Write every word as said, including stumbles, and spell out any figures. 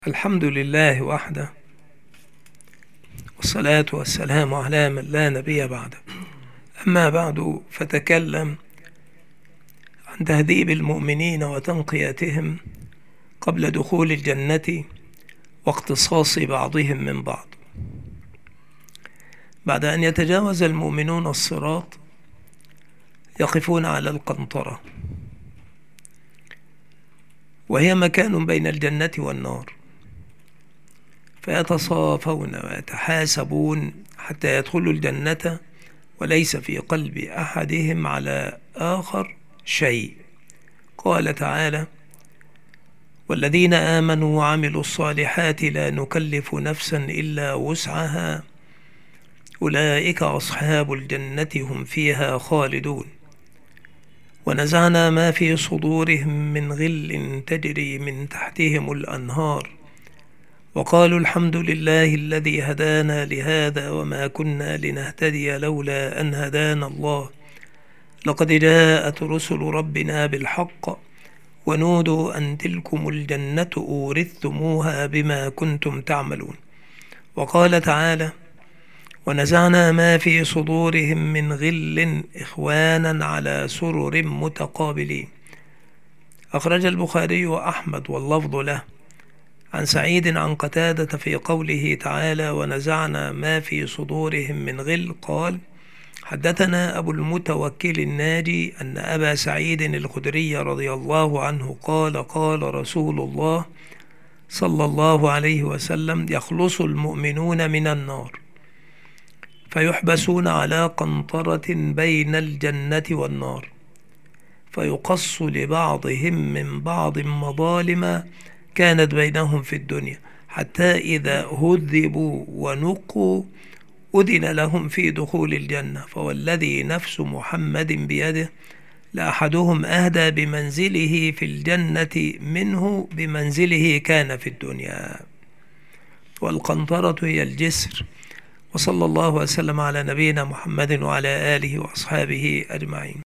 الحمد لله وحده، والصلاة والسلام على من لا نبي بعده. أما بعد، فتكلم عن تهذيب المؤمنين وتنقيتهم قبل دخول الجنة واقتصاص بعضهم من بعض. بعد أن يتجاوز المؤمنون الصراط يقفون على القنطرة، وهي مكان بين الجنة والنار، فيتصافون ويتحاسبون حتى يدخلوا الجنة وليس في قلب أحدهم على آخر شيء. قال تعالى: والذين آمنوا وعملوا الصالحات لا نكلف نفسا إلا وسعها أولئك أصحاب الجنة هم فيها خالدون. ونزعنا ما في صدورهم من غل تجري من تحتهم الأنهار وقالوا الحمد لله الذي هدانا لهذا وما كنا لنهتدي لولا أن هدانا الله لقد جاءت رسل ربنا بالحق ونودوا أن تلكم الجنة أورثتموها بما كنتم تعملون. وقال تعالى: ونزعنا ما في صدورهم من غل إخوانا على سرر متقابلين. أخرج البخاري وأحمد واللفظ له عن سعيد عن قتادة في قوله تعالى: ونزعنا ما في صدورهم من غل، قال: حدثنا أبو المتوكل الناجي أن أبا سعيد الخدري رضي الله عنه قال: قال رسول الله صلى الله عليه وسلم: يخلص المؤمنون من النار فيحبسون على قنطرة بين الجنة والنار، فيقص لبعضهم من بعض مظالم كانت بينهم في الدنيا، حتى إذا هذبوا ونقوا أذن لهم في دخول الجنة. فوالذي نفس محمد بيده لأحدهم أهدى بمنزله في الجنة منه بمنزله كان في الدنيا. والقنطرة هي الجسر. وصلى الله وسلم على نبينا محمد وعلى آله وأصحابه أجمعين.